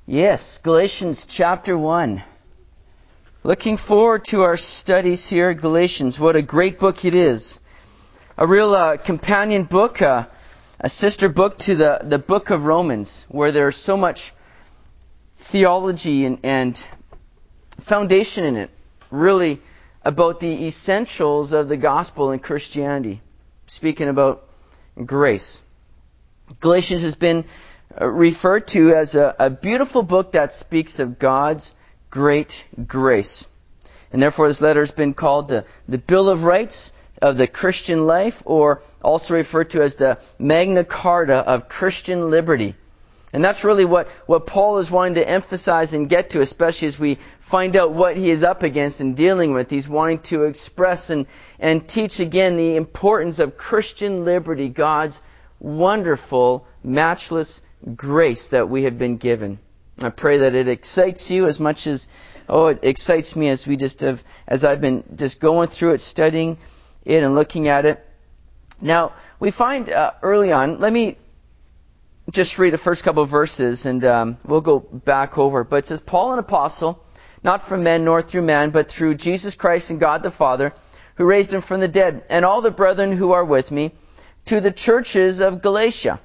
Yes, Galatians chapter 1. Looking forward to our studies here, Galatians. What a great book it is. A real companion book, a sister book to the book of Romans, where there's so much theology and foundation in it, really about the essentials of the gospel and Christianity, speaking about grace. Galatians has been referred to as a beautiful book that speaks of God's great grace. And therefore this letter has been called the Bill of Rights of the Christian life, or also referred to as the Magna Carta of Christian liberty. And that's really what Paul is wanting to emphasize and get to, especially as we find out what he is up against and dealing with. He's wanting to express and teach again the importance of Christian liberty, God's wonderful, matchless grace that we have been given. I pray that it excites you as much as it excites me as I've been just going through it, studying it and looking at it. Now, we find early on, let me just read the first couple of verses and we'll go back over. But it says, Paul, an apostle, not from men nor through man, but through Jesus Christ and God the Father, who raised him from the dead, and all the brethren who are with me, to the churches of Galatia.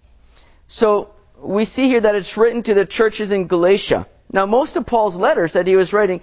So we see here that it's written to the churches in Galatia. Now, most of Paul's letters that he was writing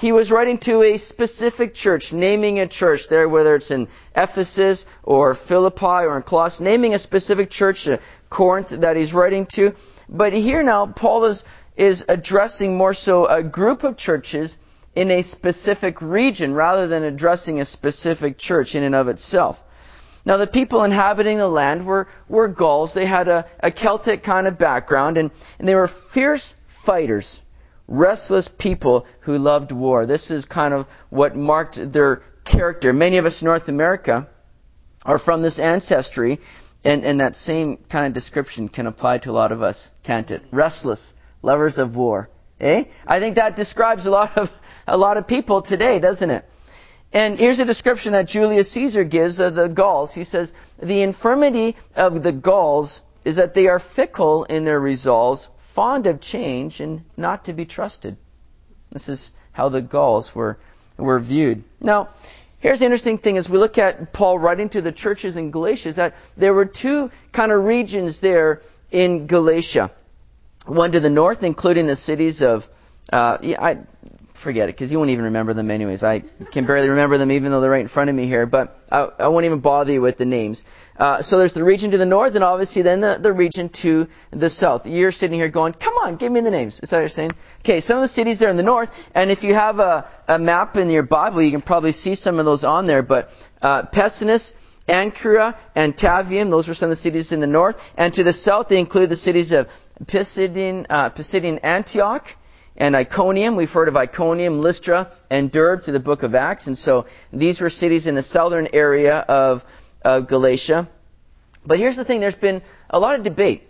to a specific church, naming a church there, whether it's in Ephesus or Philippi or in Colossae, naming a specific church, Corinth, that he's writing to. But here now, Paul is addressing more so a group of churches in a specific region rather than addressing a specific church in and of itself. Now, the people inhabiting the land were Gauls. They had a Celtic kind of background, and they were fierce fighters, restless people who loved war. This is kind of what marked their character. Many of us in North America are from this ancestry, and that same kind of description can apply to a lot of us, can't it? Restless, lovers of war. I think that describes a lot of people today, doesn't it? And here's a description that Julius Caesar gives of the Gauls. He says, the infirmity of the Gauls is that they are fickle in their resolves, fond of change, and not to be trusted. This is how the Gauls were viewed. Now, here's the interesting thing as we look at Paul writing to the churches in Galatia, is that there were two kind of regions there in Galatia. One to the north, including the cities of, forget it, because you won't even remember them anyways. I can barely remember them even though they're right in front of me here, but I won't even bother you with the names. So there's the region to the north, and obviously then the region to the south. You're sitting here going, come on, give me the names. Is that what you're saying? Okay, some of the cities there in the north, and if you have a map in your Bible, you can probably see some of those on there, but Pessinus, Ancyra, and Tavium, those were some of the cities in the north. And to the south, they include the cities of Pisidian Antioch, and Iconium. We've heard of Iconium, Lystra, and Derbe through the book of Acts. And so these were cities in the southern area of Galatia. But here's the thing. There's been a lot of debate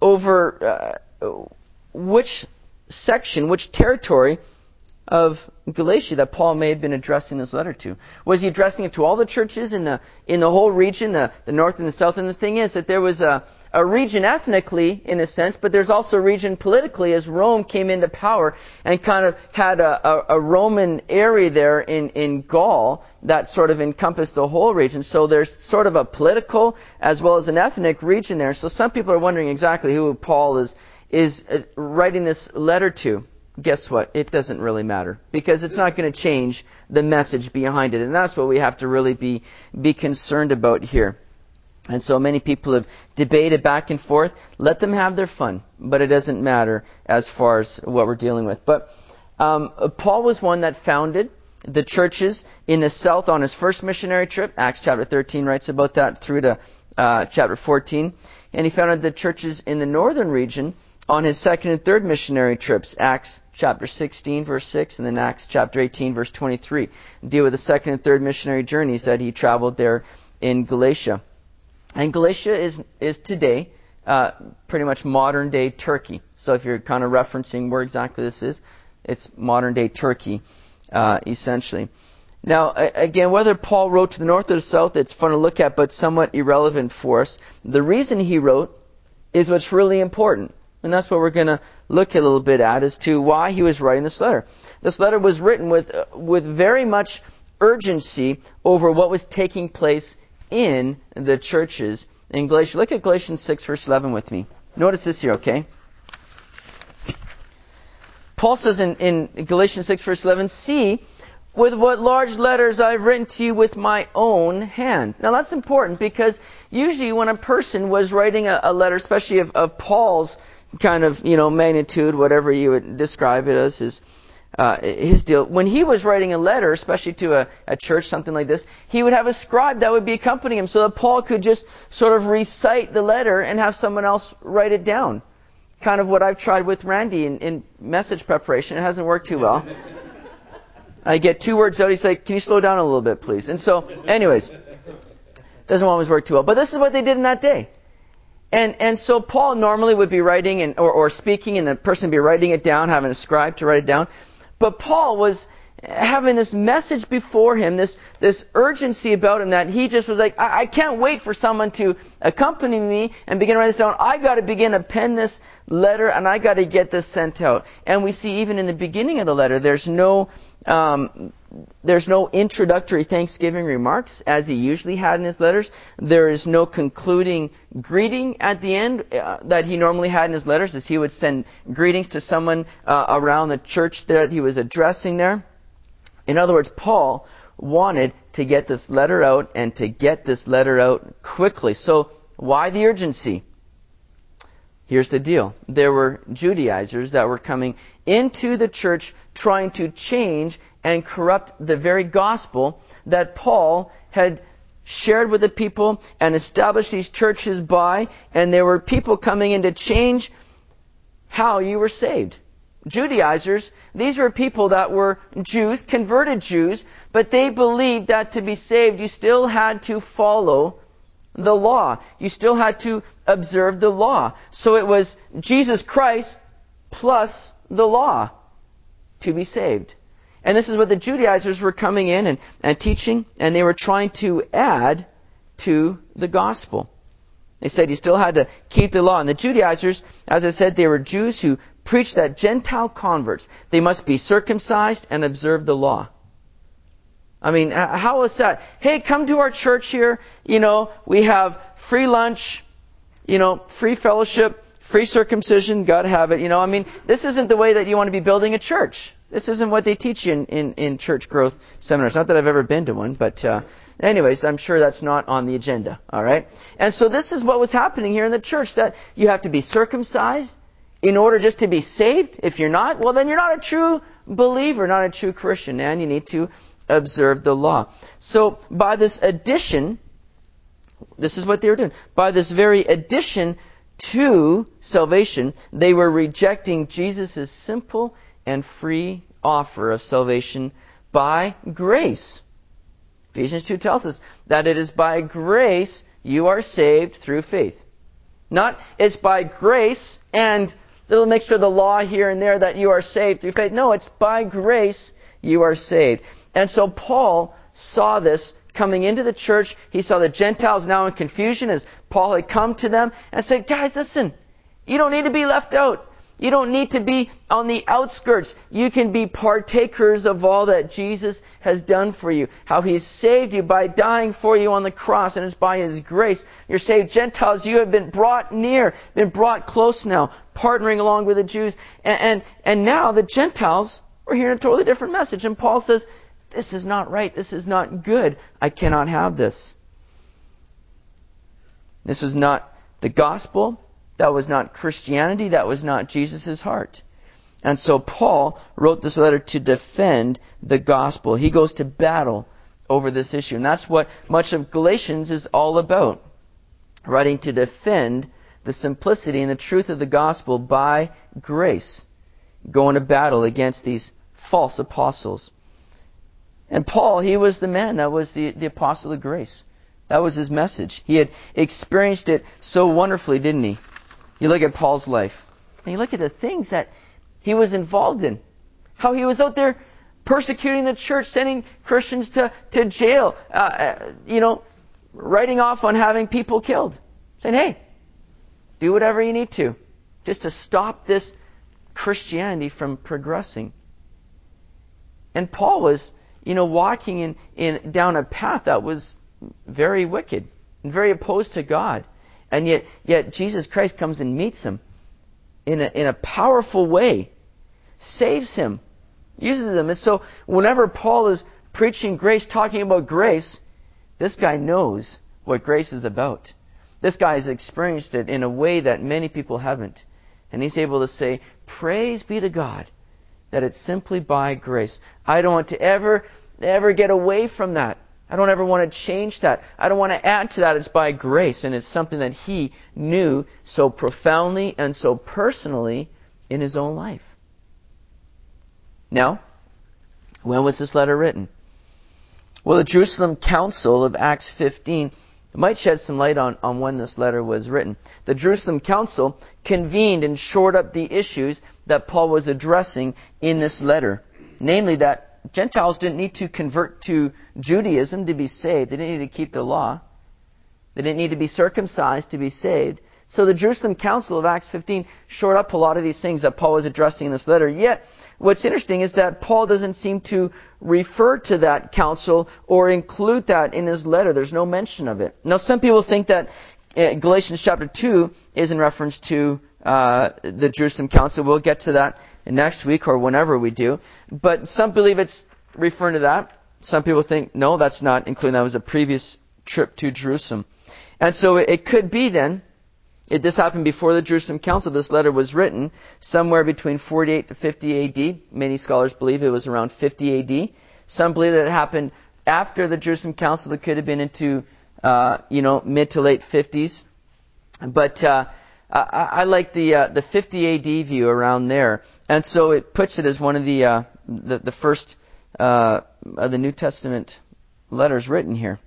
over which section, which territory of Galatia that Paul may have been addressing this letter to. Was he addressing it to all the churches in the whole region, the north and the south? And the thing is that there was a region ethnically, in a sense, but there's also a region politically as Rome came into power and kind of had a Roman area there in Gaul that sort of encompassed the whole region. So there's sort of a political as well as an ethnic region there. So some people are wondering exactly who Paul is writing this letter to. Guess what? It doesn't really matter, because it's not going to change the message behind it. And that's what we have to really be concerned about here. And so many people have debated back and forth. Let them have their fun, but it doesn't matter as far as what we're dealing with. But Paul was one that founded the churches in the south on his first missionary trip. Acts chapter 13 writes about that through to chapter 14. And he founded the churches in the northern region on his second and third missionary trips. Acts chapter 16, verse 6, and then Acts chapter 18, verse 23. Deal with the second and third missionary journeys that he traveled there in Galatia. And Galatia is today pretty much modern-day Turkey. So if you're kind of referencing where exactly this is, it's modern-day Turkey, essentially. Now, again, whether Paul wrote to the north or the south, it's fun to look at, but somewhat irrelevant for us. The reason he wrote is what's really important. And that's what we're going to look a little bit at as to why he was writing this letter. This letter was written with very much urgency over what was taking place in the churches in Galatia. Look at Galatians 6, verse 11 with me. Notice this here, okay? Paul says in Galatians 6, verse 11, "See, with what large letters I've written to you with my own hand." Now that's important because usually when a person was writing a letter, especially of Paul's kind of, magnitude, whatever you would describe it as, his deal, when he was writing a letter, especially to a church, something like this, he would have a scribe that would be accompanying him so that Paul could just sort of recite the letter and have someone else write it down. Kind of what I've tried with Randy in message preparation. It hasn't worked too well. I get 2 words out, he's like, "Can you slow down a little bit, please?" And so, anyways, doesn't always work too well. But this is what they did in that day. And so Paul normally would be writing or speaking, and the person would be writing it down, having a scribe to write it down. But Paul was having this message before him, this urgency about him that he just was like, I can't wait for someone to accompany me and begin to write this down. I got to begin to pen this letter, and I got to get this sent out. And we see even in the beginning of the letter, there's no introductory Thanksgiving remarks as he usually had in his letters. There is no concluding greeting at the end that he normally had in his letters, as he would send greetings to someone around the church that he was addressing there. In other words, Paul wanted to get this letter out, and to get this letter out quickly. So why the urgency? Here's the deal. There were Judaizers that were coming into the church trying to change and corrupt the very gospel that Paul had shared with the people and established these churches by, and there were people coming in to change how you were saved. Judaizers, these were people that were Jews, converted Jews, but they believed that to be saved you still had to follow the law. You still had to observe the law. So it was Jesus Christ plus the law to be saved. And this is what the Judaizers were coming in and teaching, and they were trying to add to the gospel. They said you still had to keep the law. And the Judaizers, as I said, they were Jews who preached that Gentile converts, they must be circumcised and observe the law. I mean, how is that? Hey, come to our church here. We have free lunch, free fellowship, free circumcision. God have it. This isn't the way that you want to be building a church. This isn't what they teach you in church growth seminars. Not that I've ever been to one, but anyways, I'm sure that's not on the agenda. All right? And so this is what was happening here in the church, that you have to be circumcised in order just to be saved. If you're not, well, then you're not a true believer, not a true Christian, and you need to observe the law. So by this addition, this is what they were doing. By this very addition to salvation, they were rejecting Jesus' simple and free offer of salvation by grace. Ephesians 2 tells us that it is by grace you are saved through faith. Not it's by grace and a little mixture of the law here and there that you are saved through faith. No, it's by grace you are saved. And so Paul saw this coming into the church. He saw the Gentiles now in confusion as Paul had come to them and said, guys, listen, you don't need to be left out. You don't need to be on the outskirts. You can be partakers of all that Jesus has done for you. How He's saved you by dying for you on the cross, and it's by His grace. You're saved. Gentiles, you have been brought near, been brought close now, partnering along with the Jews. And now the Gentiles are hearing a totally different message. And Paul says, this is not right. This is not good. I cannot have this. This was not the gospel. That was not Christianity. That was not Jesus' heart. And so Paul wrote this letter to defend the gospel. He goes to battle over this issue. And that's what much of Galatians is all about. Writing to defend the simplicity and the truth of the gospel by grace. Going to battle against these false apostles. And Paul, he was the man that was the apostle of grace. That was his message. He had experienced it so wonderfully, didn't he? You look at Paul's life, and you look at the things that he was involved in. How he was out there persecuting the church, sending Christians to jail, writing off on having people killed. Saying, hey, do whatever you need to just to stop this Christianity from progressing. And Paul was, walking down a path that was very wicked and very opposed to God. And yet Jesus Christ comes and meets him in a powerful way, saves him, uses him. And so whenever Paul is preaching grace, talking about grace, this guy knows what grace is about. This guy has experienced it in a way that many people haven't. And he's able to say, praise be to God that it's simply by grace. I don't want to ever get away from that. I don't ever want to change that. I don't want to add to that. It's by grace. And it's something that he knew so profoundly and so personally in his own life. Now, when was this letter written? Well, the Jerusalem Council of Acts 15 might shed some light on when this letter was written. The Jerusalem Council convened and shored up the issues that Paul was addressing in this letter. Namely that Gentiles didn't need to convert to Judaism to be saved. They didn't need to keep the law. They didn't need to be circumcised to be saved. So the Jerusalem Council of Acts 15 shored up a lot of these things that Paul was addressing in this letter. Yet, what's interesting is that Paul doesn't seem to refer to that council or include that in his letter. There's no mention of it. Now, some people think that Galatians chapter 2 is in reference to the Jerusalem Council. We'll get to that next week or whenever we do. But some believe it's referring to that. Some people think, no, that's not including that. It was a previous trip to Jerusalem. And so it could be then, if this happened before the Jerusalem Council, this letter was written somewhere between 48 to 50 A.D. Many scholars believe it was around 50 A.D. Some believe that it happened after the Jerusalem Council. That could have been into, mid to late 50s. But I like the 50 A.D. view around there. And so it puts it as one of the first of the New Testament letters written here.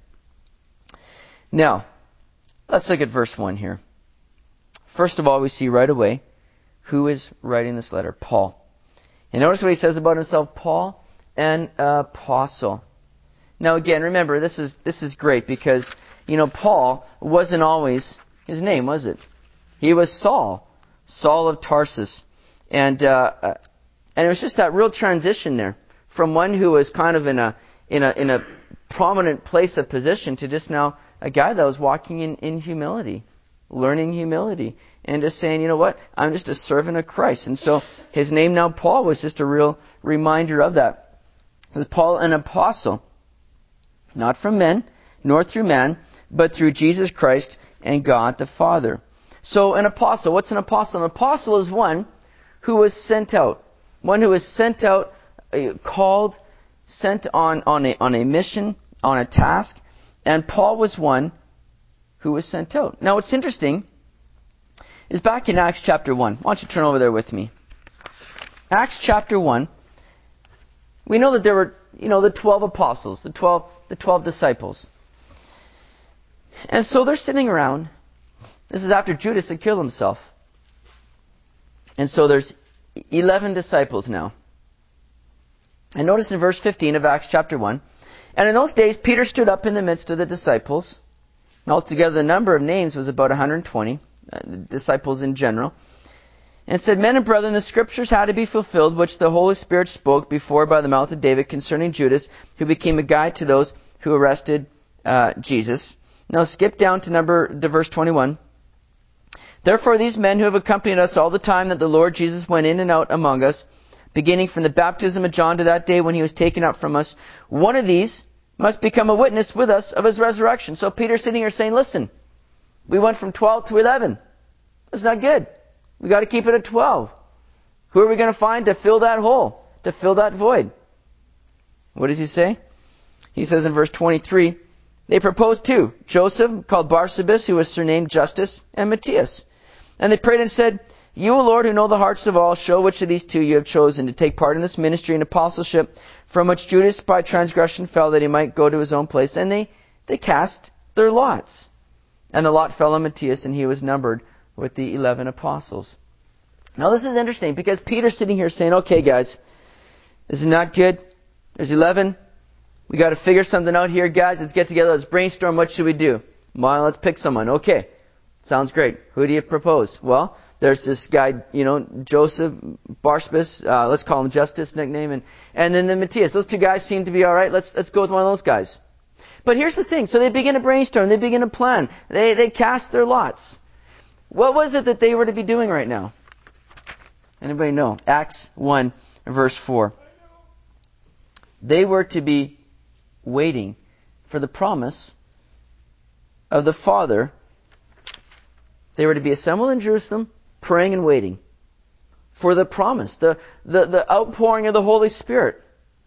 Now, let's look at verse 1 here. First of all, we see right away who is writing this letter, Paul. And notice what he says about himself, Paul, an apostle. Now again, remember, this is great because, Paul wasn't always his name, was it? He was Saul of Tarsus. And it was just that real transition there from one who was kind of in a prominent place of position to just now a guy that was walking in humility, learning humility, and just saying, you know what, I'm just a servant of Christ. And so his name now, Paul, was just a real reminder of that. Paul, an apostle, not from men, nor through man, but through Jesus Christ and God the Father. So an apostle, what's an apostle? An apostle is one who was sent out. One who was sent out, called, sent on a mission, on a task. And Paul was one who was sent out. Now what's interesting is back in Acts chapter 1. Why don't you turn over there with me? Acts chapter 1. We know that there were, the 12 apostles, the 12 disciples. And so they're sitting around. This is after Judas had killed himself. And so there's 11 disciples now. And notice in verse 15 of Acts chapter 1, and in those days Peter stood up in the midst of the disciples. And altogether the number of names was about 120, disciples in general. And said, Men and brethren, the scriptures had to be fulfilled, which the Holy Spirit spoke before by the mouth of David concerning Judas, who became a guide to those who arrested Jesus. Now skip down to verse 21. Therefore these men who have accompanied us all the time that the Lord Jesus went in and out among us, beginning from the baptism of John to that day when he was taken up from us, one of these must become a witness with us of his resurrection. So Peter's sitting here saying, listen, we went from 12 to 11. That's not good. We got to keep it at 12. Who are we going to find to fill that hole, to fill that void? What does he say? He says in verse 23, they proposed two, Joseph, called Barsabas, who was surnamed Justus, and Matthias. And they prayed and said, You, O Lord, who know the hearts of all, show which of these two you have chosen to take part in this ministry and apostleship, from which Judas by transgression fell, that he might go to his own place. And they cast their lots. And the lot fell on Matthias, and he was numbered with the 11 apostles. Now this is interesting, because Peter's sitting here saying, okay guys, this is not good. There's 11. We got to figure something out here, guys. Let's get together. Let's brainstorm. What should we do? Well, let's pick someone. Okay. Sounds great. Who do you propose? Well, there's this guy, Joseph Barsabas, let's call him Justus, nickname, and then the Matthias. Those two guys seem to be all right. Let's go with one of those guys. But here's the thing. So they begin to brainstorm. They begin to plan. They cast their lots. What was it that they were to be doing right now? Anybody know? Acts 1, verse 4. They were to be waiting for the promise of the Father. They were to be assembled in Jerusalem, praying and waiting for the promise, the outpouring of the Holy Spirit.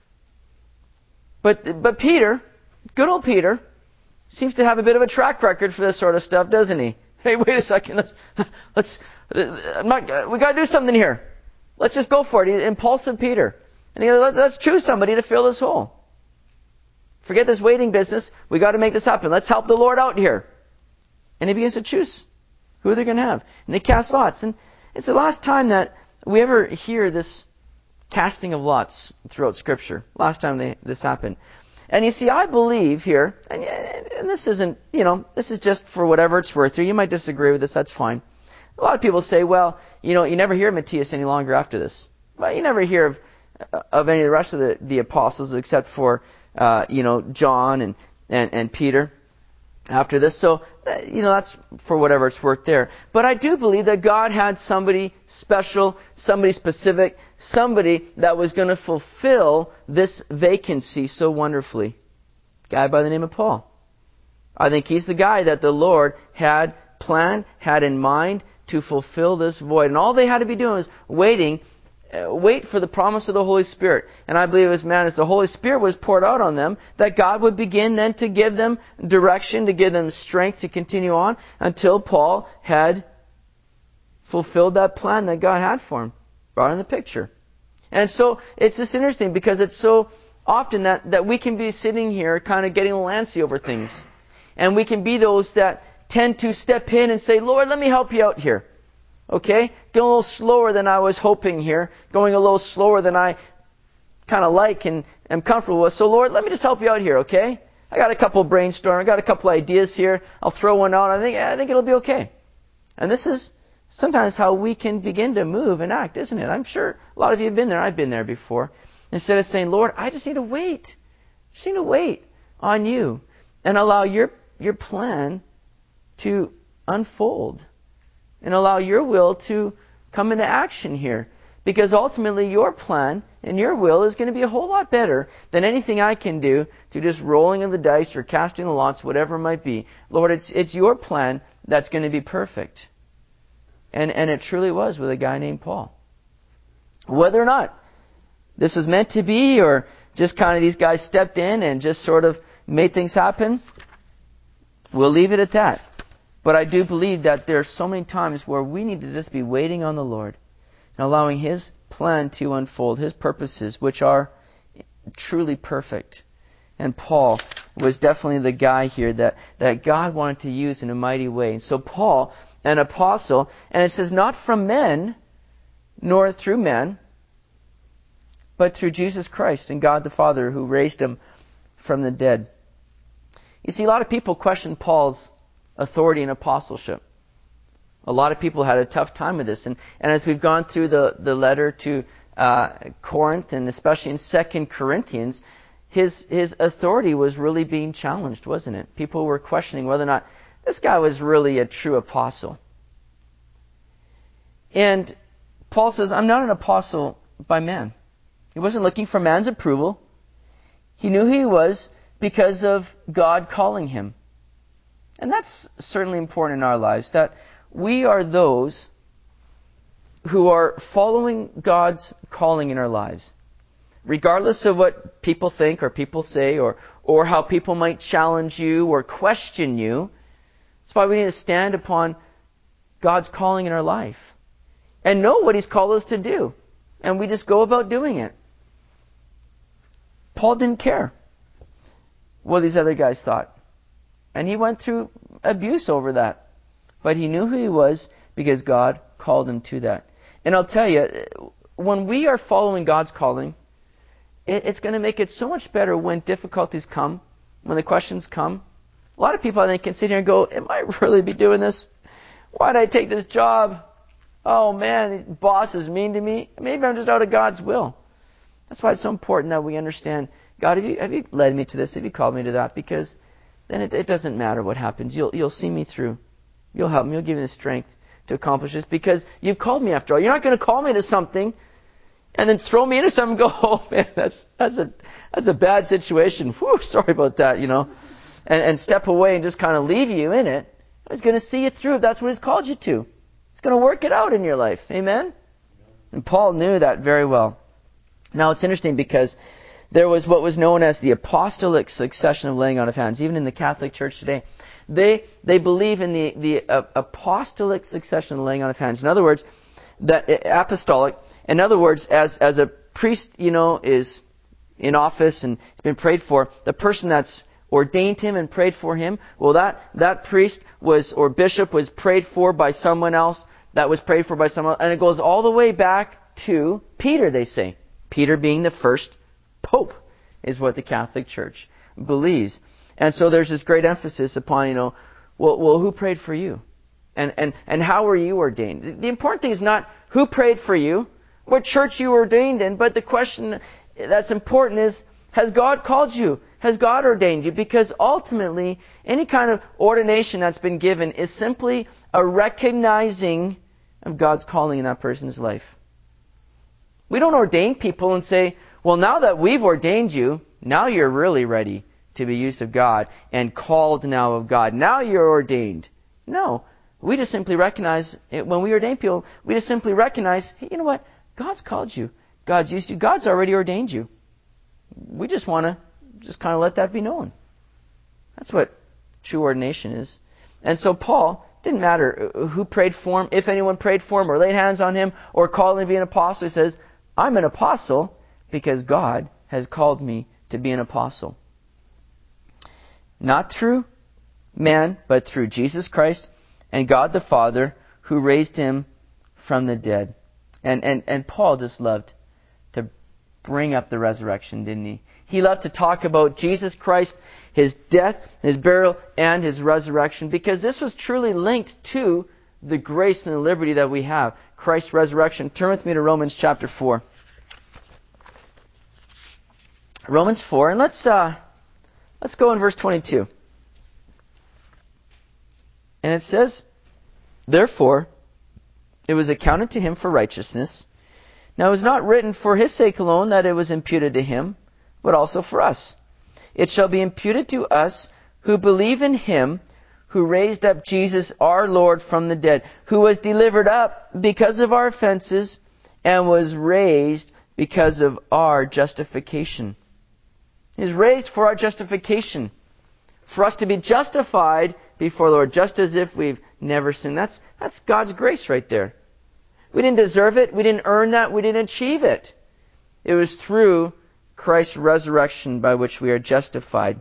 But Peter, good old Peter, seems to have a bit of a track record for this sort of stuff, doesn't he? Hey, wait a second. We got to do something here. Let's just go for it. He's impulsive Peter. And he goes, let's choose somebody to fill this hole. Forget this waiting business. We got to make this happen. Let's help the Lord out here. And he begins to choose who they're going to have. And they cast lots. And it's the last time that we ever hear this casting of lots throughout Scripture. Last time this happened. And you see, I believe here, and this isn't, this is just for whatever it's worth. Or you might disagree with this, that's fine. A lot of people say, well, you never hear of Matthias any longer after this. Well, you never hear of any of the rest of the apostles except for, John and Peter after this. So, that's for whatever it's worth there. But I do believe that God had somebody special, somebody specific, somebody that was going to fulfill this vacancy so wonderfully. A guy by the name of Paul. I think he's the guy that the Lord had planned, had in mind to fulfill this void. And all they had to be doing was wait for the promise of the Holy Spirit. And I believe as the Holy Spirit was poured out on them, that God would begin then to give them direction, to give them strength to continue on until Paul had fulfilled that plan that God had for him, brought in the picture. And so it's just interesting because it's so often that we can be sitting here kind of getting antsy over things. And we can be those that tend to step in and say, Lord, let me help you out here. Okay? Going a little slower than I was hoping here. Going a little slower than I kind of like and am comfortable with. So Lord, let me just help you out here, okay? I got a couple brainstorm. I got a couple ideas here. I'll throw one out. I think it'll be okay. And this is sometimes how we can begin to move and act, isn't it? I'm sure a lot of you have been there. I've been there before. Instead of saying, Lord, I just need to wait. Just need to wait on you and allow your plan to unfold. And allow your will to come into action here. Because ultimately your plan and your will is going to be a whole lot better than anything I can do through just rolling of the dice or casting the lots, whatever it might be. Lord, it's your plan that's going to be perfect. And it truly was with a guy named Paul. Whether or not this was meant to be or just kind of these guys stepped in and just sort of made things happen, we'll leave it at that. But I do believe that there are so many times where we need to just be waiting on the Lord and allowing His plan to unfold, His purposes, which are truly perfect. And Paul was definitely the guy here that God wanted to use in a mighty way. And so Paul, an apostle, and it says not from men, nor through men, but through Jesus Christ and God the Father who raised Him from the dead. You see, a lot of people question Paul's authority and apostleship. A lot of people had a tough time with this. And as we've gone through the letter to Corinth, and especially in 2 Corinthians, his authority was really being challenged, wasn't it? People were questioning whether or not this guy was really a true apostle. And Paul says, I'm not an apostle by man. He wasn't looking for man's approval. He knew who he was because of God calling him. And that's certainly important in our lives, that we are those who are following God's calling in our lives. Regardless of what people think or people say or how people might challenge you or question you. That's why we need to stand upon God's calling in our life and know what He's called us to do. And we just go about doing it. Paul didn't care what these other guys thought. And he went through abuse over that. But he knew who he was because God called him to that. And I'll tell you, when we are following God's calling, it's going to make it so much better when difficulties come, when the questions come. A lot of people, I think, can sit here and go, am I really be doing this? Why did I take this job? Oh man, the boss is mean to me. Maybe I'm just out of God's will. That's why it's so important that we understand, God, have you led me to this? Have you called me to that? Because then it doesn't matter what happens. You'll see me through. You'll help me. You'll give me the strength to accomplish this because you've called me after all. You're not going to call me to something and then throw me into something and go, oh man, that's a bad situation. Whew, sorry about that, and step away and just kind of leave you in it. He's going to see you through if that's what He's called you to. He's going to work it out in your life. Amen? And Paul knew that very well. Now it's interesting because there was what was known as the apostolic succession of laying on of hands. Even in the Catholic Church today, they believe in the apostolic succession of laying on of hands. In other words, that apostolic. In other words, as a priest, is in office and has been prayed for, the person that's ordained him and prayed for him, well, that priest or bishop was prayed for by someone else, that was prayed for by someone else, and it goes all the way back to Peter, they say. Peter being the first pope is what the Catholic Church believes. And so there's this great emphasis upon, well, who prayed for you? And how were you ordained? The important thing is not who prayed for you, what church you were ordained in, but the question that's important is, has God called you? Has God ordained you? Because ultimately, any kind of ordination that's been given is simply a recognizing of God's calling in that person's life. We don't ordain people and say, well, now that we've ordained you, now you're really ready to be used of God and called now of God. Now you're ordained. No. We just simply recognize, when we ordain people, we just simply recognize, hey, you know what? God's called you. God's used you. God's already ordained you. We just want to just kind of let that be known. That's what true ordination is. And so Paul, didn't matter who prayed for him, if anyone prayed for him or laid hands on him or called him to be an apostle. He says, I'm an apostle because God has called me to be an apostle. Not through man, but through Jesus Christ and God the Father who raised him from the dead. And Paul just loved to bring up the resurrection, didn't he? He loved to talk about Jesus Christ, His death, His burial, and His resurrection, because this was truly linked to the grace and the liberty that we have. Christ's resurrection. Turn with me to Romans chapter 4. Romans 4, and let's go in verse 22. And it says, therefore, it was accounted to him for righteousness. Now it was not written for his sake alone that it was imputed to him, but also for us. It shall be imputed to us who believe in him who raised up Jesus our Lord from the dead, who was delivered up because of our offenses and was raised because of our justification. He is raised for our justification, for us to be justified before the Lord, just as if we've never sinned. That's God's grace right there. We didn't deserve it. We didn't earn that. We didn't achieve it. It was through Christ's resurrection by which we are justified.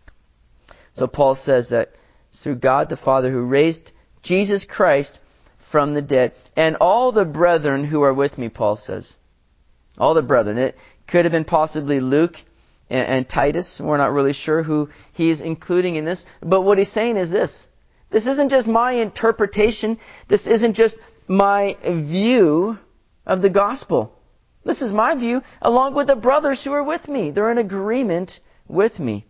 So Paul says that it's through God the Father who raised Jesus Christ from the dead. And all the brethren who are with me, Paul says. All the brethren. It could have been possibly Luke and Titus. We're not really sure who he is including in this. But what he's saying is this. This isn't just my interpretation. This isn't just my view of the gospel. This is my view along with the brothers who are with me. They're in agreement with me.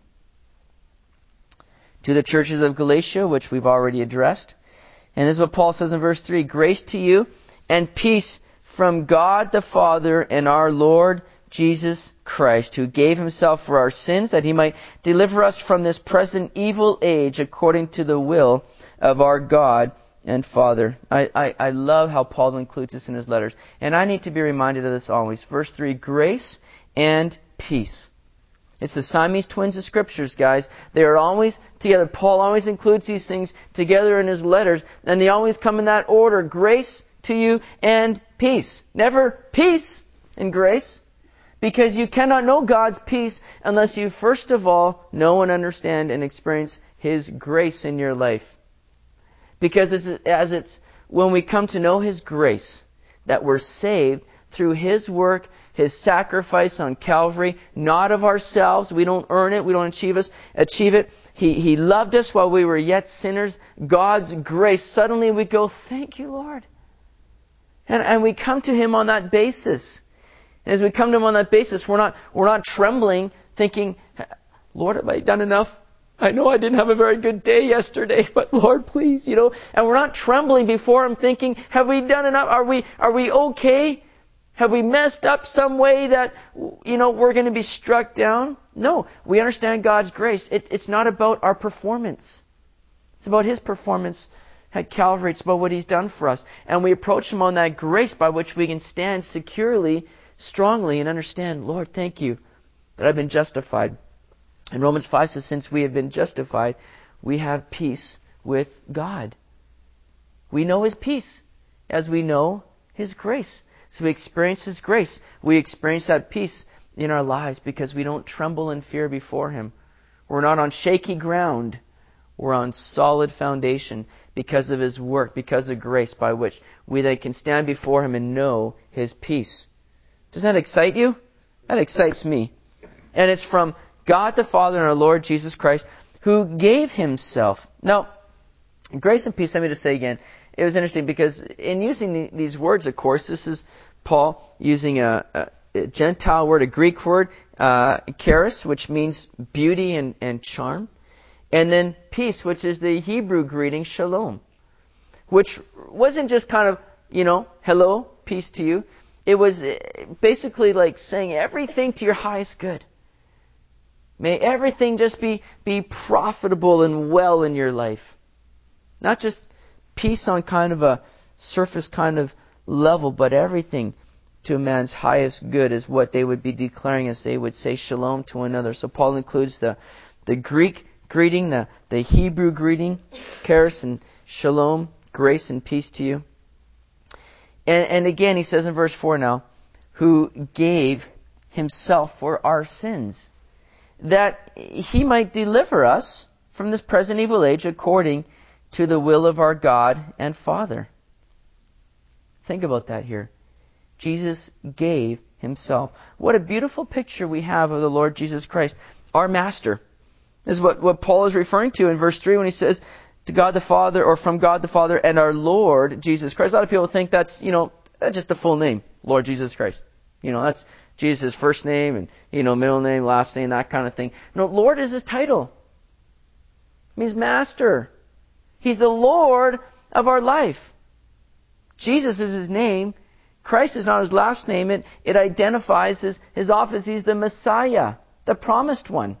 To the churches of Galatia, which we've already addressed. And this is what Paul says in verse 3. Grace to you and peace from God the Father and our Lord Jesus Christ, who gave himself for our sins that he might deliver us from this present evil age according to the will of our God and Father. I love how Paul includes this in his letters. And I need to be reminded of this always. Verse 3, grace and peace. It's the Siamese twins of Scriptures, guys. They are always together. Paul always includes these things together in his letters, and they always come in that order. Grace to you and peace. Never peace and grace. Because you cannot know God's peace unless you first of all know and understand and experience His grace in your life. Because it's when we come to know His grace that we're saved through His work, His sacrifice on Calvary, not of ourselves. We don't earn it. We don't achieve it. He loved us while we were yet sinners. God's grace. Suddenly we go, thank you, Lord. And we come to Him on that basis. And as we come to Him on that basis, we're not trembling, thinking, Lord, have I done enough? I know I didn't have a very good day yesterday, but Lord, please, And we're not trembling before Him thinking, have we done enough? Are we okay? Have we messed up some way that, we're going to be struck down? No, we understand God's grace. It's not about our performance. It's about His performance at Calvary. It's about what He's done for us. And we approach Him on that grace by which we can stand securely, strongly, and understand, Lord, thank you that I've been justified. And Romans 5 says, since we have been justified, we have peace with God. We know His peace as we know His grace. So we experience His grace. We experience that peace in our lives because we don't tremble in fear before Him. We're not on shaky ground. We're on solid foundation because of His work, because of grace by which we then can stand before Him and know His peace. Doesn't that excite you? That excites me. And it's from God the Father and our Lord Jesus Christ, who gave Himself. Now, grace and peace, let me just say again, it was interesting because in using these words, of course, this is Paul using a Gentile word, a Greek word, charis, which means beauty and charm. And then peace, which is the Hebrew greeting, shalom, which wasn't just kind of, hello, peace to you. It was basically like saying everything to your highest good. May everything just be profitable and well in your life. Not just peace on kind of a surface kind of level, but everything to a man's highest good is what they would be declaring as they would say shalom to one another. So Paul includes the Greek greeting, the Hebrew greeting, charis and shalom, grace and peace to you. And again, he says in verse 4 now, who gave Himself for our sins, that He might deliver us from this present evil age according to the will of our God and Father. Think about that here. Jesus gave Himself. What a beautiful picture we have of the Lord Jesus Christ, our Master. This is what Paul is referring to in verse 3 when he says, to God the Father, or from God the Father and our Lord Jesus Christ. A lot of people think that's just the full name, Lord Jesus Christ. That's Jesus' first name and, middle name, last name, that kind of thing. No, Lord is His title. It means Master. He's the Lord of our life. Jesus is His name. Christ is not His last name. It identifies His office. He's the Messiah, the promised one.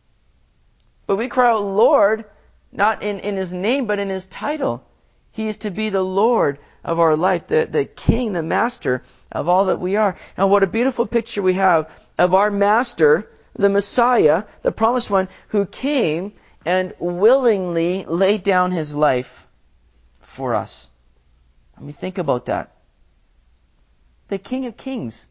But we cry out Lord, not in His name, but in His title. He is to be the Lord of our life, the King, the Master of all that we are. And what a beautiful picture we have of our Master, the Messiah, the promised one, who came and willingly laid down His life for us. I mean, think about that. The King of Kings,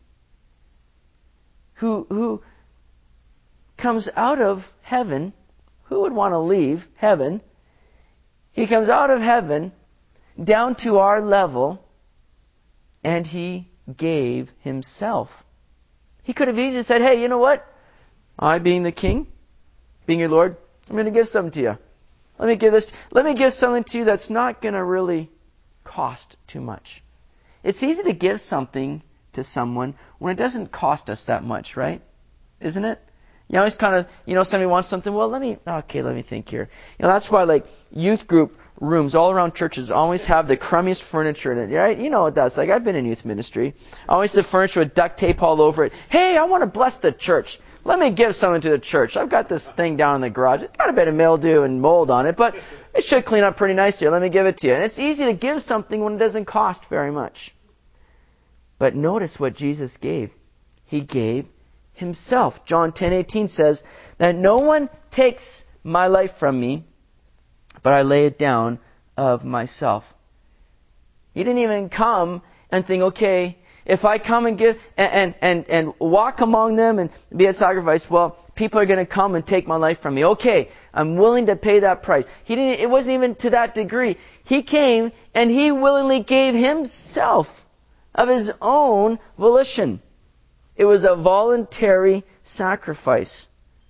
who comes out of heaven. Who would want to leave heaven? He comes out of heaven down to our level, and He gave Himself. He could have easily said, hey, you know what? I, being the King, being your Lord, I'm going to give something to you. Let me give something to you that's not going to really cost too much. It's easy to give something to someone when it doesn't cost us that much, right? Isn't it? You always kind of, somebody wants something, well, let me think here. That's why youth group rooms all around churches always have the crummiest furniture in it, right? You know what that's like. I've been in youth ministry. Always the furniture with duct tape all over it. Hey, I want to bless the church. Let me give something to the church. I've got this thing down in the garage. It's got a bit of mildew and mold on it, but it should clean up pretty nice here. Let me give it to you. And it's easy to give something when it doesn't cost very much. But notice what Jesus gave. He gave Himself. John 10:18 says that no one takes my life from me, but I lay it down of myself. He didn't even come and think, okay, if I come and give and walk among them and be a sacrifice, well, people are going to come and take my life from me. Okay, I'm willing to pay that price. It wasn't even to that degree. He came and He willingly gave Himself of his own volition. It was a voluntary sacrifice.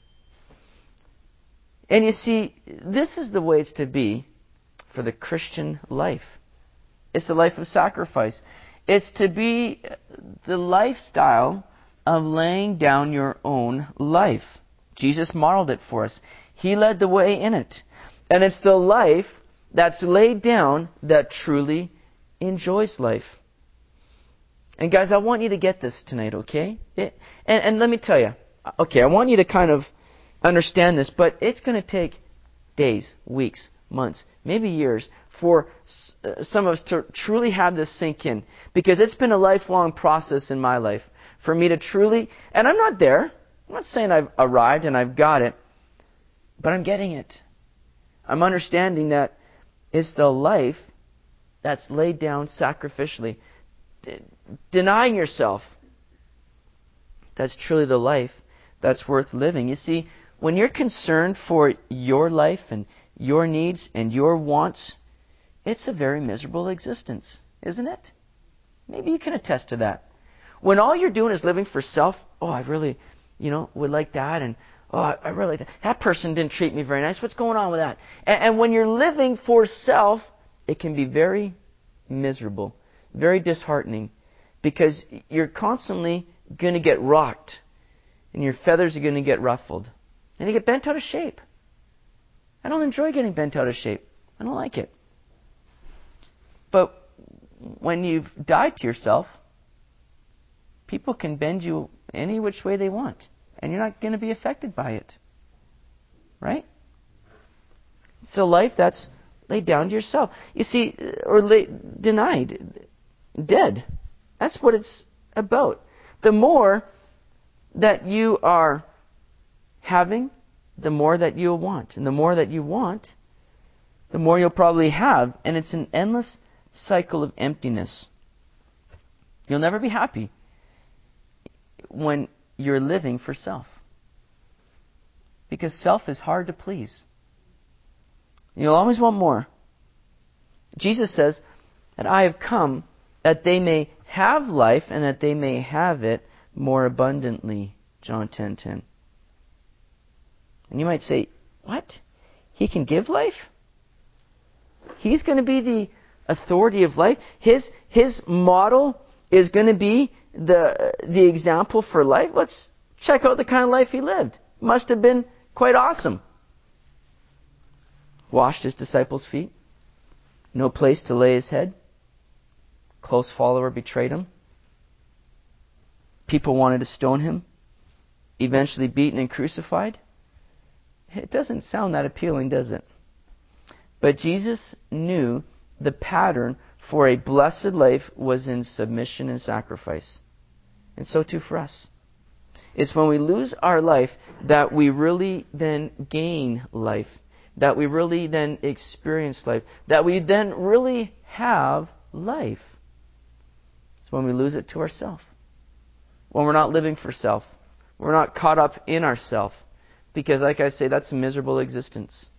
And you see, this is the way it's to be for the Christian life. It's the life of sacrifice. It's to be the lifestyle of laying down your own life. Jesus modeled it for us. He led the way in it. And it's the life that's laid down that truly enjoys life. And guys, I want you to get this tonight, okay? And let me tell you, okay, I want you to kind of understand this, but it's going to take days, weeks, months, maybe years for some of us to truly have this sink in. Because it's been a lifelong process in my life for me to truly, and I'm not there. I'm not saying I've arrived and I've got it, but I'm getting it. I'm understanding that it's the life that's laid down sacrificially. Denying yourself. That's truly the life that's worth living. You see, when you're concerned for your life and your needs and your wants, it's a very miserable existence, isn't it? Maybe you can attest to that. When all you're doing is living for self, I really, would like that, and I really like that. That person didn't treat me very nice. What's going on with that? And when you're living for self, it can be very miserable, very disheartening, because you're constantly going to get rocked, and your feathers are going to get ruffled, and you get bent out of shape. I don't enjoy getting bent out of shape. I don't like it. But when you've died to yourself, people can bend you any which way they want, and you're not going to be affected by it. Right? So life that's laid down to yourself. You see, or denied, dead. That's what it's about. The more that you are having, the more that you'll want. And the more that you want, the more you'll probably have. And it's an endless cycle of emptiness. You'll never be happy when you're living for self. Because self is hard to please. You'll always want more. Jesus says that I have come that they may have life and that they may have it more abundantly. John 10:10. And you might say, what? He can give life? He's going to be the authority of life? His model is going to be the example for life? Let's check out the kind of life he lived. Must have been quite awesome. Washed his disciples' feet. No place to lay his head. Close follower betrayed him. People wanted to stone him. Eventually beaten and crucified. It doesn't sound that appealing, does it? But Jesus knew the pattern for a blessed life was in submission and sacrifice. And so too for us. It's when we lose our life that we really then gain life. That we really then experience life. That we then really have life. It's when we lose it to ourselves. When we're not living for self. We're not caught up in ourself. Because like I say, that's a miserable existence.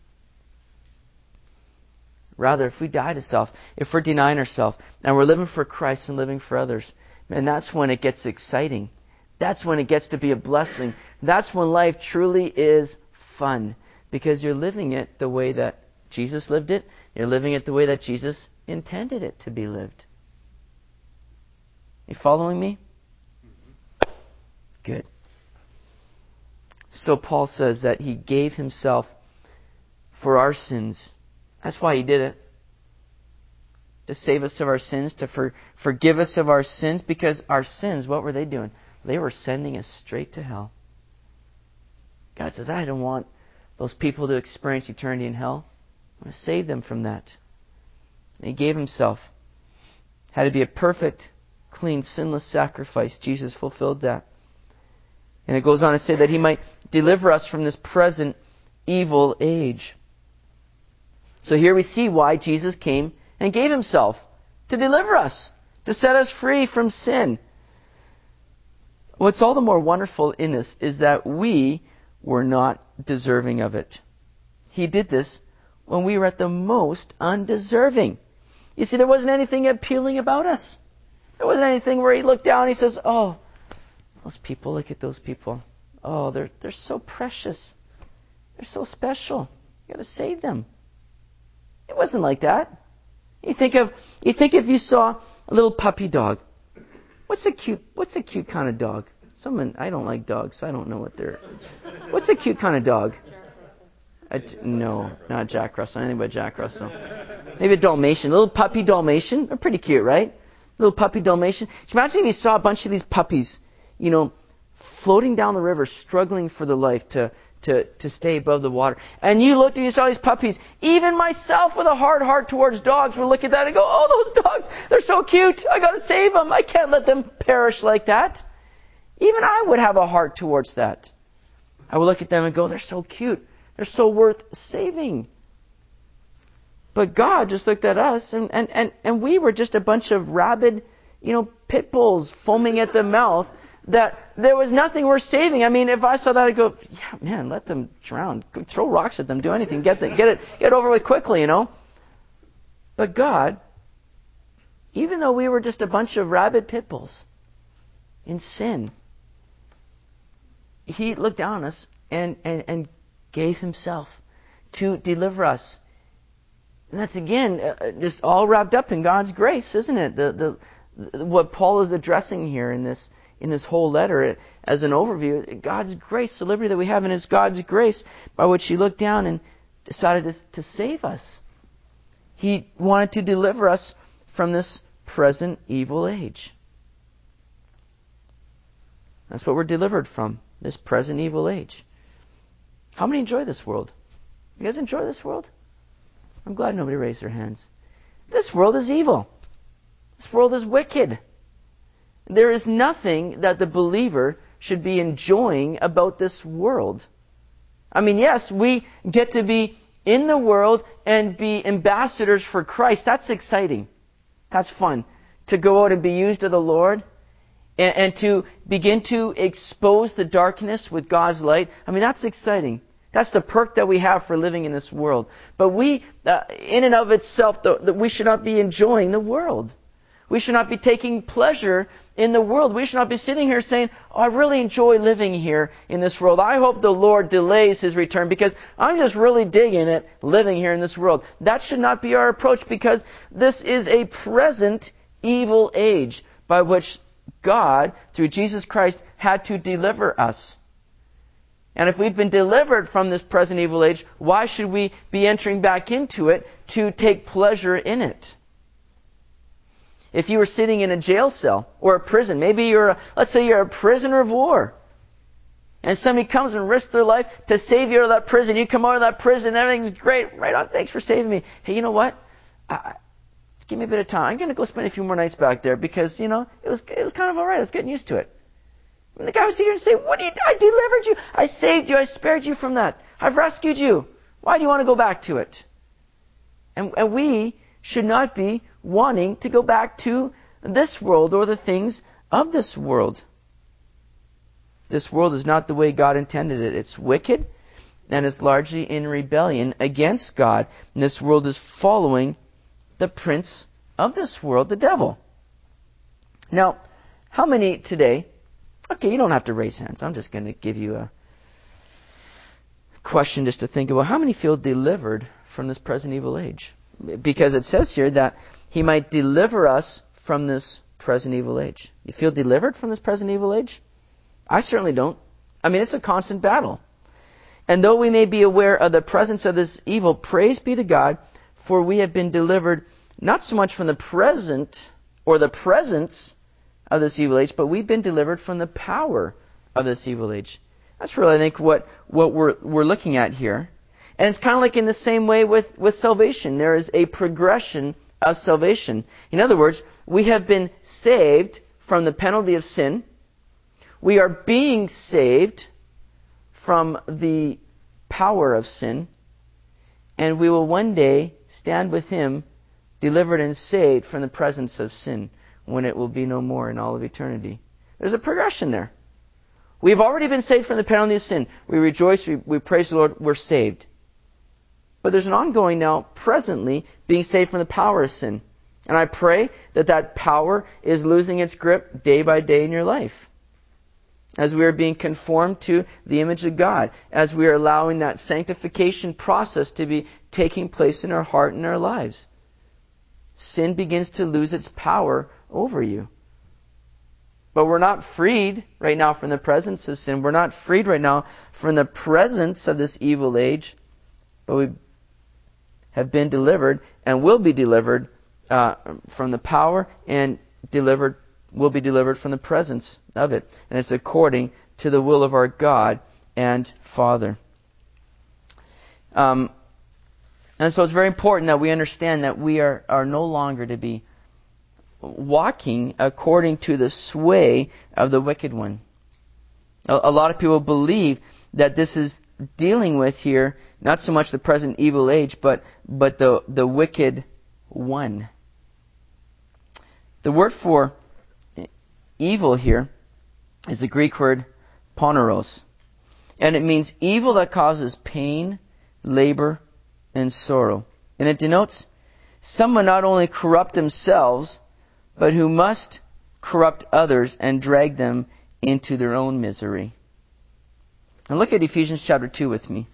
Rather, if we die to self, if we're denying ourselves, and we're living for Christ and living for others, man, that's when it gets exciting. That's when it gets to be a blessing. That's when life truly is fun. Because you're living it the way that Jesus lived it. You're living it the way that Jesus intended it to be lived. You following me? Good. So Paul says that he gave himself for our sins. That's why he did it. To save us of our sins, to forgive us of our sins. Because our sins, what were they doing? They were sending us straight to hell. God says, I don't want those people to experience eternity in hell. I want to save them from that. And he gave himself. Had to be a perfect, clean, sinless sacrifice. Jesus fulfilled that. And it goes on to say that he might deliver us from this present evil age. So here we see why Jesus came and gave himself to deliver us, to set us free from sin. What's all the more wonderful in this is that we were not deserving of it. He did this when we were at the most undeserving. You see, there wasn't anything appealing about us. There wasn't anything where he looked down and he says, oh, those people, look at those people. Oh, they're so precious. They're so special. You got to save them. It wasn't like that. You think if you saw a little puppy dog. What's a cute kind of dog? I don't like dogs, so I don't know what they're. What's a cute kind of dog? No, not Jack Russell. Anything but Jack Russell. Maybe a Dalmatian. A little puppy Dalmatian. They're pretty cute, right? Little puppy Dalmatian. Imagine if you saw a bunch of these puppies, floating down the river, struggling for their life to stay above the water. And you looked and you saw these puppies. Even myself with a hard heart towards dogs would look at that and go, oh, those dogs, they're so cute. I got to save them. I can't let them perish like that. Even I would have a heart towards that. I would look at them and go, they're so cute. They're so worth saving. But God just looked at us and we were just a bunch of rabid, pit bulls foaming at the mouth that there was nothing worth saving. I mean, if I saw that, I'd go, yeah, man, let them drown. Throw rocks at them. Do anything. Get it over with quickly, But God, even though we were just a bunch of rabid pit bulls in sin, He looked down on us and gave Himself to deliver us. And that's, again, just all wrapped up in God's grace, isn't it? What Paul is addressing here in this whole letter as an overview, God's grace, the liberty that we have, and it's God's grace by which He looked down and decided to save us. He wanted to deliver us from this present evil age. That's what we're delivered from, this present evil age. How many enjoy this world? You guys enjoy this world? I'm glad nobody raised their hands. This world is evil. This world is wicked. There is nothing that the believer should be enjoying about this world. I mean, yes, we get to be in the world and be ambassadors for Christ. That's exciting. That's fun. To go out and be used of the Lord and to begin to expose the darkness with God's light. I mean, that's exciting. That's the perk that we have for living in this world. But we, in and of itself, we should not be enjoying the world. We should not be taking pleasure in the world. We should not be sitting here saying, oh, I really enjoy living here in this world. I hope the Lord delays His return because I'm just really digging it living here in this world. That should not be our approach because this is a present evil age by which God, through Jesus Christ, had to deliver us. And if we've been delivered from this present evil age, why should we be entering back into it to take pleasure in it? If you were sitting in a jail cell or a prison, maybe let's say you're a prisoner of war, and somebody comes and risks their life to save you out of that prison. You come out of that prison, everything's great. Right on, thanks for saving me. Hey, you know what? Just give me a bit of time. I'm going to go spend a few more nights back there because, it was kind of all right. I was getting used to it. And the guy was here and say, I delivered you. I saved you. I spared you from that. I've rescued you. Why do you want to go back to it? And we should not be wanting to go back to this world or the things of this world. This world is not the way God intended it. It's wicked and it's largely in rebellion against God. And this world is following the prince of this world, the devil. Now, how many today... Okay, you don't have to raise hands. I'm just going to give you a question just to think about. How many feel delivered from this present evil age? Because it says here that He might deliver us from this present evil age. You feel delivered from this present evil age? I certainly don't. I mean, it's a constant battle. And though we may be aware of the presence of this evil, praise be to God, for we have been delivered not so much from the present or the presence of this evil age, but we've been delivered from the power of this evil age. That's really, I think, what we're looking at here. And it's kind of like in the same way with salvation. There is a progression of salvation. In other words, we have been saved from the penalty of sin. We are being saved from the power of sin. And we will one day stand with Him, delivered and saved from the presence of sin, when it will be no more in all of eternity. There's a progression there. We've already been saved from the penalty of sin. We rejoice, we praise the Lord, we're saved. But there's an ongoing now, presently, being saved from the power of sin. And I pray that that power is losing its grip day by day in your life. As we are being conformed to the image of God, as we are allowing that sanctification process to be taking place in our heart and our lives, sin begins to lose its power over you. But we're not freed right now from the presence of sin. We're not freed right now from the presence of this evil age. But we have been delivered and will be delivered from the power and will be delivered from the presence of it. And it's according to the will of our God and Father. And so it's very important that we understand that we are no longer to be walking according to the sway of the wicked one. A lot of people believe that this is dealing with here not so much the present evil age, but the wicked one. The word for evil here is the Greek word poneros. And it means evil that causes pain, labor, and sorrow. And it denotes someone not only corrupt themselves, but who must corrupt others and drag them into their own misery. Now look at Ephesians chapter 2 with me.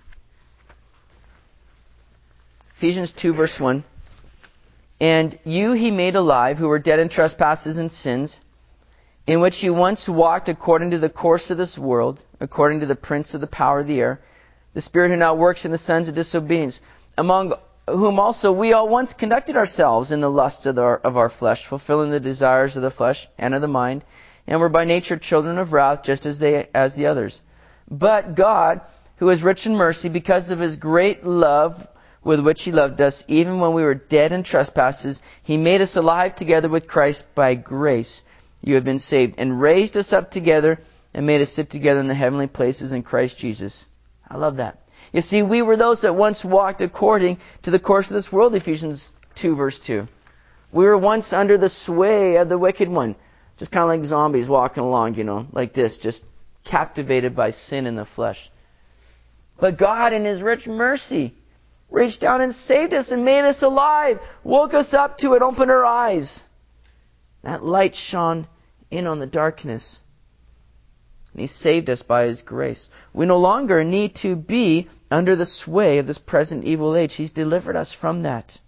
Ephesians 2 verse 1. And you he made alive, who were dead in trespasses and sins, in which you once walked according to the course of this world, according to the prince of the power of the air, the spirit who now works in the sons of disobedience, among whom also we all once conducted ourselves in the lusts of our flesh, fulfilling the desires of the flesh and of the mind, and were by nature children of wrath, just as the others. But God, who is rich in mercy, because of his great love with which he loved us, even when we were dead in trespasses, he made us alive together with Christ. By grace you have been saved, and raised us up together and made us sit together in the heavenly places in Christ Jesus. I love that. You see, we were those that once walked according to the course of this world, Ephesians 2 verse 2. We were once under the sway of the wicked one. Just kind of like zombies walking along, like this, just captivated by sin in the flesh. But God in his rich mercy reached down and saved us and made us alive, woke us up to it, opened our eyes. That light shone in on the darkness. And he saved us by his grace. We no longer need to be under the sway of this present evil age. He's delivered us from that.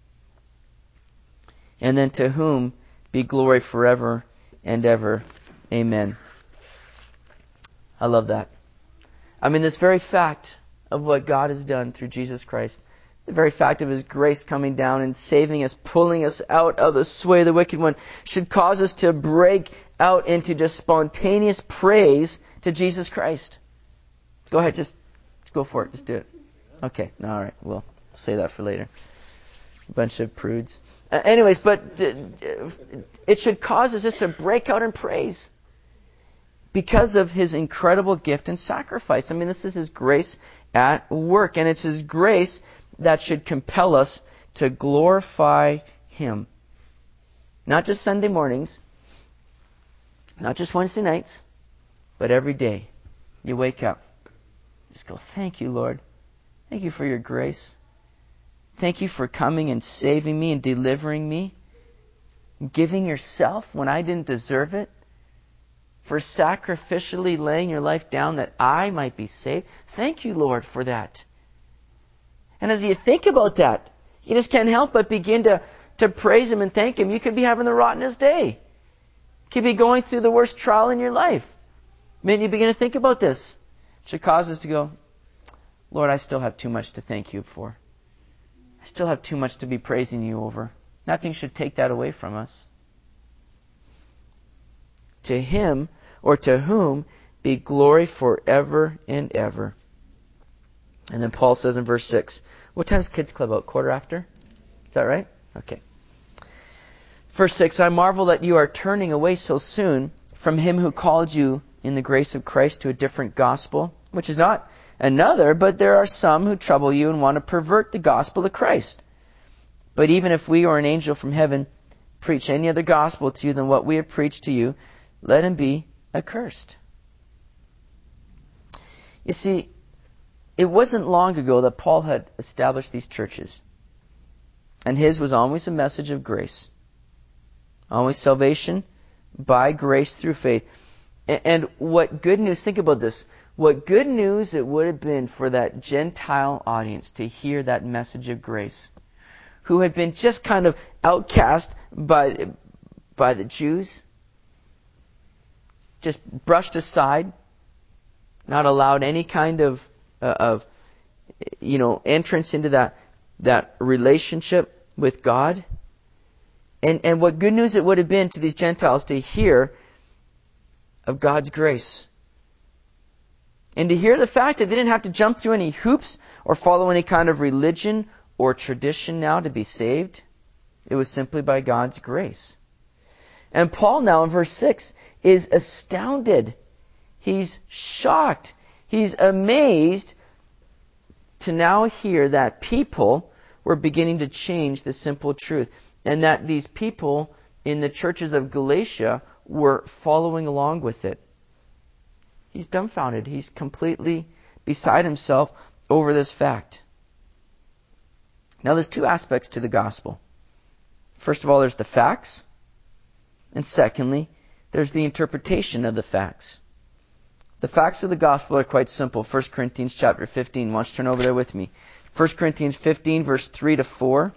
And then to whom be glory forever and ever. Amen. I love that. This very fact of what God has done through Jesus Christ, the very fact of his grace coming down and saving us, pulling us out of the sway of the wicked one, should cause us to break out into just spontaneous praise to Jesus Christ. Go ahead, just go for it. Just do it. Okay, all right. We'll say that for later. A bunch of prudes. Anyways, but it should cause us just to break out in praise because of his incredible gift and sacrifice. This is his grace at work, and it's his grace that should compel us to glorify him. Not just Sunday mornings, not just Wednesday nights, but every day you wake up. Just go, thank you, Lord. Thank you for your grace. Thank you for coming and saving me and delivering me. Giving yourself when I didn't deserve it. For sacrificially laying your life down that I might be saved. Thank you, Lord, for that. And as you think about that, you just can't help but begin to praise him and thank him. You could be having the rottenest day. You could be going through the worst trial in your life. You begin to think about this. It should cause us to go, Lord, I still have too much to thank you for. I still have too much to be praising you over. Nothing should take that away from us. To him, or to whom, be glory forever and ever. And then Paul says in verse 6, what time's Kids Club out? 1:15? Is that right? Okay. Verse 6, I marvel that you are turning away so soon from him who called you in the grace of Christ to a different gospel, which is not another, but there are some who trouble you and want to pervert the gospel of Christ. But even if we or an angel from heaven preach any other gospel to you than what we have preached to you, let him be accursed. You see, it wasn't long ago that Paul had established these churches. And his was always a message of grace. Always salvation by grace through faith. And what good news, think about this. What good news it would have been for that Gentile audience to hear that message of grace, who had been just kind of outcast by the Jews, just brushed aside, not allowed any kind of entrance into that relationship with God. And what good news it would have been to these Gentiles to hear of God's grace. And to hear the fact that they didn't have to jump through any hoops or follow any kind of religion or tradition now to be saved. It was simply by God's grace. And Paul now in verse 6 is astounded. He's shocked. He's amazed to now hear that people were beginning to change the simple truth. And that these people in the churches of Galatia were following along with it. He's dumbfounded. He's completely beside himself over this fact. Now there's two aspects to the gospel. First of all, there's the facts. And secondly, there's the interpretation of the facts. The facts of the gospel are quite simple. 1 Corinthians chapter 15. Why don't you turn over there with me? 1 Corinthians 15, verse 3 to 4.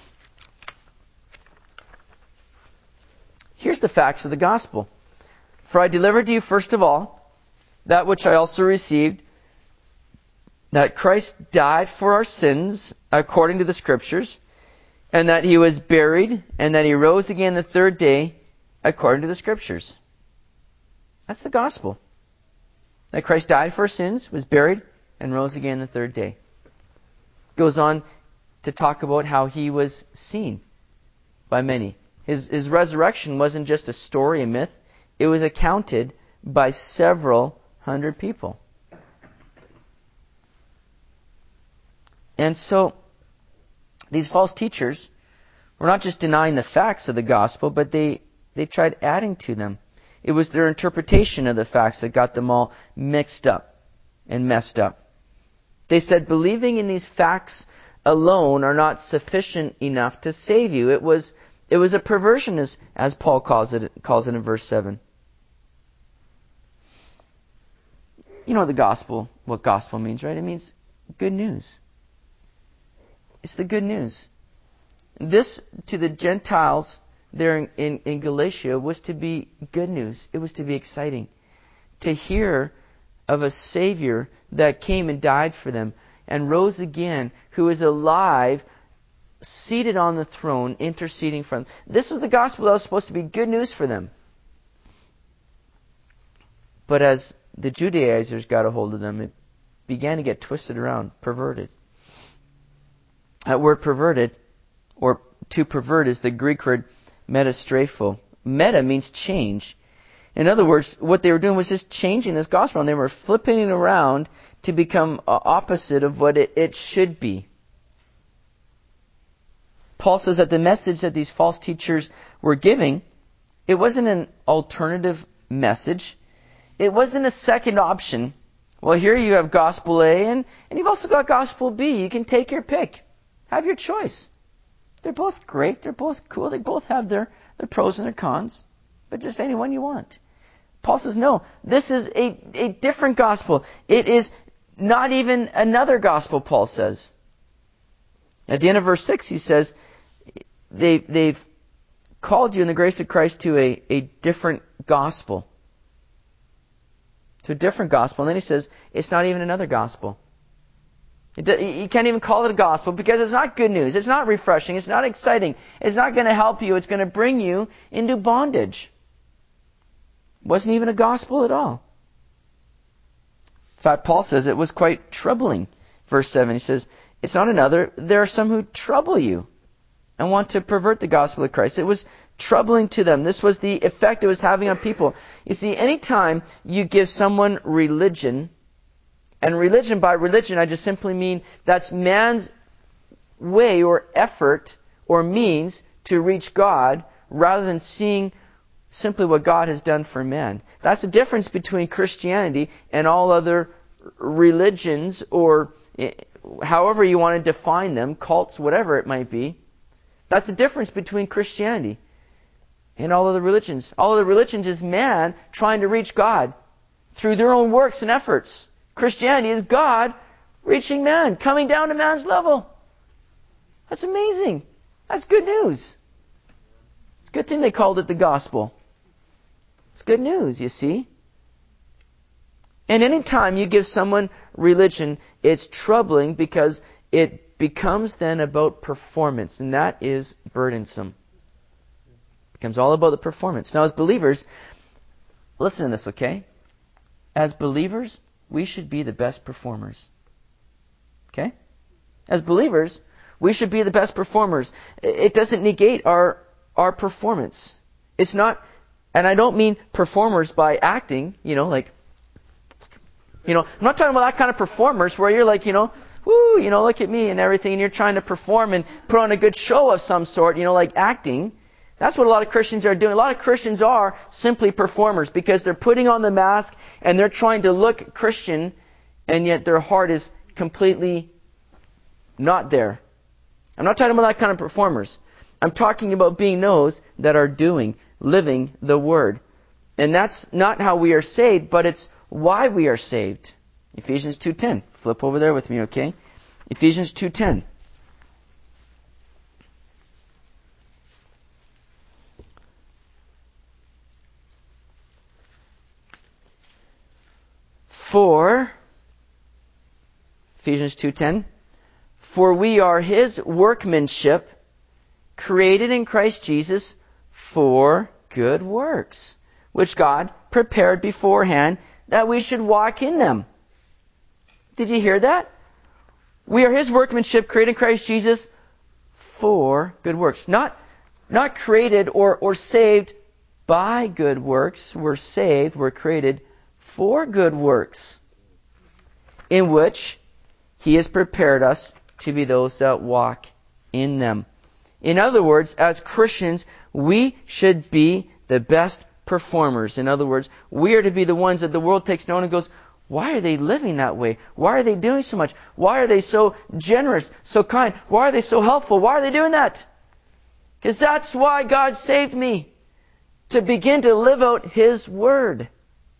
Here's the facts of the gospel. For I delivered to you first of all that which I also received, that Christ died for our sins according to the Scriptures, and that He was buried, and that He rose again the third day according to the Scriptures. That's the gospel. That Christ died for our sins, was buried, and rose again the third day. Goes on to talk about how He was seen by many. His resurrection wasn't just a story, a myth. It was accounted by several hundred people. And so, these false teachers were not just denying the facts of the gospel, but they tried adding to them. It was their interpretation of the facts that got them all mixed up and messed up. They said believing in these facts alone are not sufficient enough to save you. It was a perversion, as Paul calls it in verse 7. You know what gospel means, right? It means good news. It's the good news. This, to the Gentiles there in Galatia, was to be good news. It was to be exciting. To hear of a Savior that came and died for them and rose again, who is alive, seated on the throne, interceding for them. This is the gospel that was supposed to be good news for them. But as the Judaizers got a hold of them, it began to get twisted around, perverted. That word perverted, or to pervert, is the Greek word metastrapho. Meta means change. In other words, what they were doing was just changing this gospel, and they were flipping it around to become opposite of what it should be. Paul says that the message that these false teachers were giving, it wasn't an alternative message. It wasn't a second option. Well, here you have gospel A, and you've also got gospel B. You can take your pick. Have your choice. They're both great. They're both cool. They both have their pros and their cons. But just any one you want. Paul says, no, this is a different gospel. It is not even another gospel, Paul says. At the end of verse 6, he says, they've called you in the grace of Christ to a different gospel. To a different gospel. And then he says, it's not even another gospel. You can't even call it a gospel because it's not good news. It's not refreshing. It's not exciting. It's not going to help you. It's going to bring you into bondage. It wasn't even a gospel at all. In fact, Paul says it was quite troubling. Verse 7, he says, it's not another. There are some who trouble you and want to pervert the gospel of Christ. It was troubling to them. This was the effect it was having on people. You see, anytime you give someone religion, and religion, by religion, I just simply mean that's man's way or effort or means to reach God rather than seeing simply what God has done for man. That's the difference between Christianity and all other religions, or however you want to define them, cults, whatever it might be. That's the difference between Christianity. in all of the religions. All of the religions is man trying to reach God through their own works and efforts. Christianity is God reaching man, coming down to man's level. That's amazing. That's good news. It's a good thing they called it the gospel. It's good news, you see. And anytime you give someone religion, it's troubling because it becomes then about performance, and that is burdensome. It becomes all about the performance. Now, as believers, listen to this, okay? As believers, we should be the best performers. Okay? As believers, we should be the best performers. It doesn't negate our performance. It's not, and I don't mean performers by acting, like, I'm not talking about that kind of performers where you're like, woo, look at me and everything, and you're trying to perform and put on a good show of some sort, like acting. That's what a lot of Christians are doing. A lot of Christians are simply performers because they're putting on the mask and they're trying to look Christian, and yet their heart is completely not there. I'm not talking about that kind of performers. I'm talking about being those that are living the Word. And that's not how we are saved, but it's why we are saved. Ephesians 2:10. Flip over there with me, okay? Ephesians 2:10. Ephesians 2:10. For we are His workmanship, created in Christ Jesus for good works, which God prepared beforehand that we should walk in them. Did you hear that? We are His workmanship, created in Christ Jesus for good works. Not created or saved by good works. We're created for good works, in which He has prepared us to be those that walk in them. In other words, as Christians, we should be the best performers. In other words, we are to be the ones that the world takes note and goes, why are they living that way? Why are they doing so much? Why are they so generous, so kind? Why are they so helpful? Why are they doing that? Because that's why God saved me. To begin to live out His Word.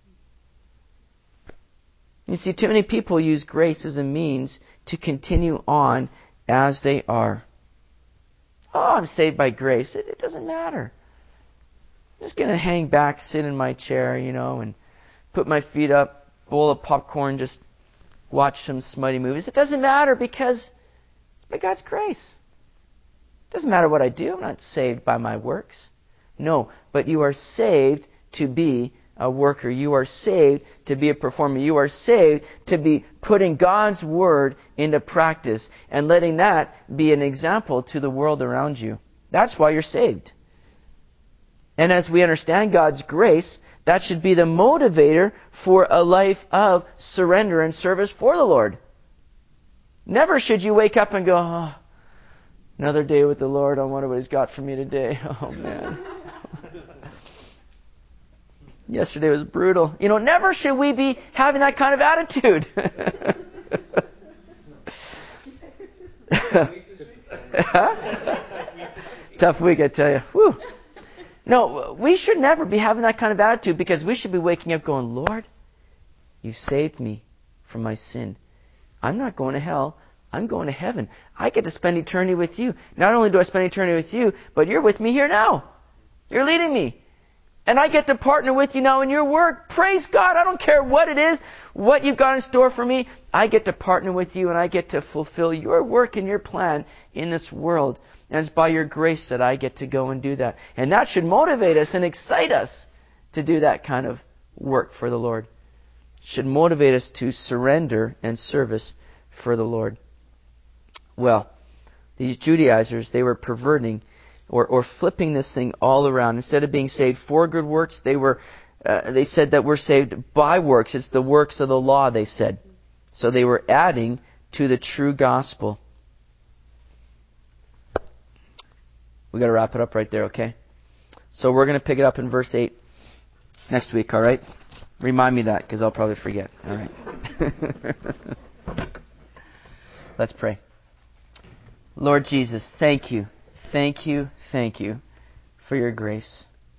You see, too many people use grace as a means to continue on as they are. Oh, I'm saved by grace. It doesn't matter. I'm just going to hang back, sit in my chair, and put my feet up, bowl of popcorn, just watch some smutty movies. It doesn't matter because it's by God's grace. It doesn't matter what I do. I'm not saved by my works. No, but you are saved to be a worker. You are saved to be a performer. You are saved to be putting God's Word into practice and letting that be an example to the world around you. That's why you're saved. And as we understand God's grace, that should be the motivator for a life of surrender and service for the Lord. Never should you wake up and go, oh, another day with the Lord, I wonder what He's got for me today. Oh, man. Yesterday was brutal. Never should we be having that kind of attitude. Tough week, I tell you. Whew. No, we should never be having that kind of attitude because we should be waking up going, Lord, You saved me from my sin. I'm not going to hell. I'm going to heaven. I get to spend eternity with You. Not only do I spend eternity with You, but You're with me here now. You're leading me. And I get to partner with You now in Your work. Praise God. I don't care what it is, what You've got in store for me. I get to partner with You and I get to fulfill Your work and Your plan in this world. And it's by Your grace that I get to go and do that. And that should motivate us and excite us to do that kind of work for the Lord. It should motivate us to surrender and service for the Lord. Well, these Judaizers, they were perverting or flipping this thing all around. Instead of being saved for good works, they said that we're saved by works. It's the works of the law, they said. So they were adding to the true gospel. We got to wrap it up right there, okay? So we're going to pick it up in verse 8 next week, all right? Remind me that, because I'll probably forget. All right. Let's pray. Lord Jesus, thank You. Thank You. Thank You for Your grace.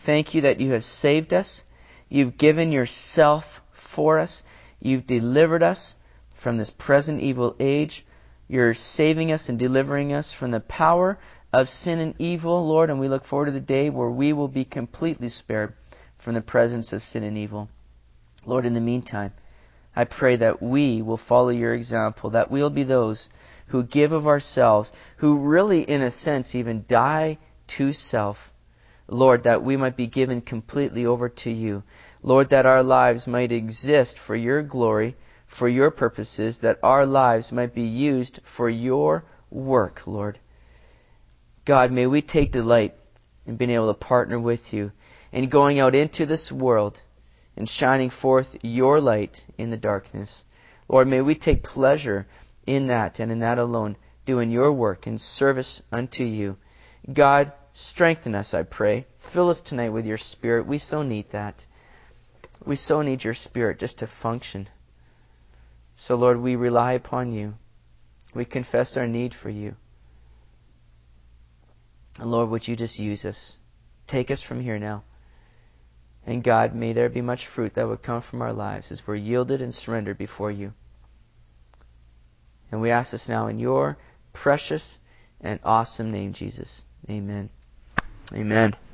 thank you that you have saved us. You've given yourself for us. You've delivered us from this present evil age. You're saving us and delivering us from the power of sin and evil, Lord, and we look forward to the day where we will be completely spared from the presence of sin and evil. Lord, in the meantime, I pray that we will follow your example, that we'll be those who give of ourselves, who really, in a sense, even die to self. Lord, that we might be given completely over to you. Lord, that our lives might exist for your glory, for your purposes, that our lives might be used for your work, Lord. God, may we take delight in being able to partner with you and going out into this world and shining forth your light in the darkness. Lord, may we take pleasure in that and in that alone, doing your work in service unto you. God, strengthen us, I pray. Fill us tonight with your Spirit. We so need that. We so need your Spirit just to function. So, Lord, we rely upon you. We confess our need for you. And Lord, would you just use us? Take us from here now. And God, may there be much fruit that would come from our lives as we're yielded and surrendered before you. And we ask this now in your precious and awesome name, Jesus. Amen. Amen.